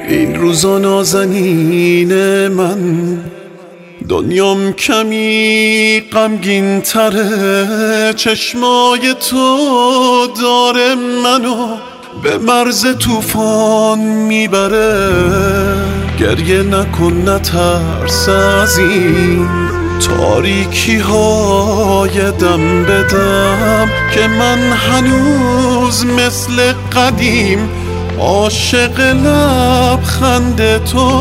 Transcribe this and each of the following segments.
این روزا نازنین من، دنیام کمی غمگین تره. چشمای تو داره منو به مرز طوفان میبره. گریه نکن نترس از این تاریکی های دم بدم، که من هنوز مثل قدیم عاشق لبخند تو.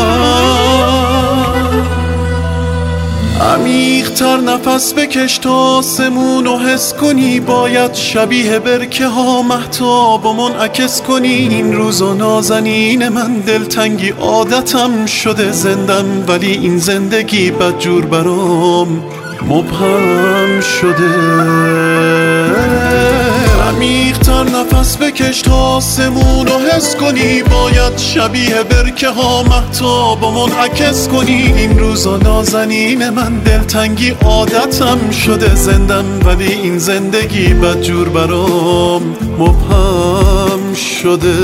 عمیق‌تر نفس بکش تا آسمونو حس کنی. باید شبیه برکه ها مهتابو منعکس کنی. این روزا نازنین من، دلتنگی عادتم شده زندم، ولی این زندگی بدجور برام مبهم شده. عمیق‌تر نفس بکش تا آسمونو حس کنی. باید شبیه برکه ها مهتابو منعکس کنی. این روزا نازنین من، دلتنگی عادتم شده زندم، ولی این زندگی بدجور برام مبهم شده.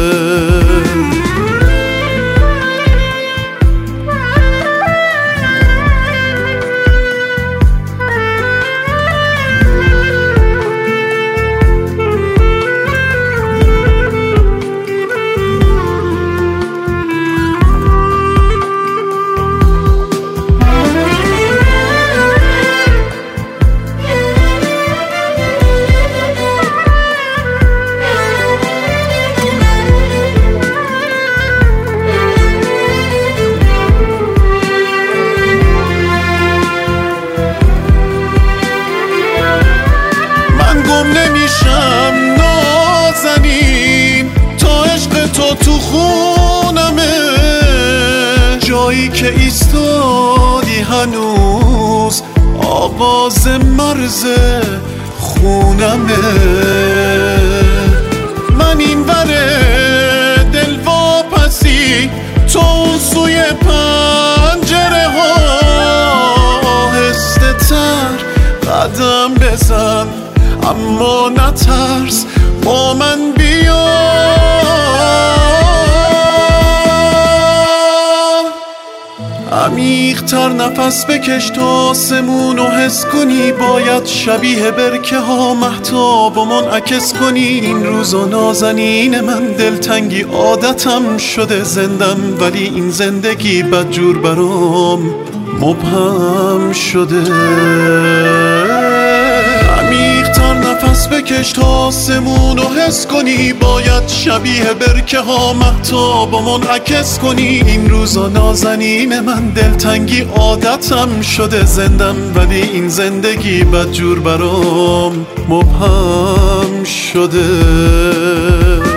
نمیشم نازنین تا عشق تو خونمه. جایی که ایستادی هنوز آغاز مرز خونمه. من این وره دل واپسی، تو اون سوی پنجره ها. آهسته تر قدم بزن، اما نترس، با من بیا. عمیق‌تر نفس بکش تا آسمونو حس کنی. باید شبیه برکه ها مهتابو منعکس کنی. این روزا نازنین من، دلتنگی عادتم شده زندم، ولی این زندگی بدجور برام مبهم شده. عمیق‌تر نفس بکش تا آسمونو حس کنی. باید شبیه برکه ها مهتابو منعکس کنی. این روزا نازنین من، دلتنگی عادتم شده زندم، ولی این زندگی بدجور برام مبهم شده.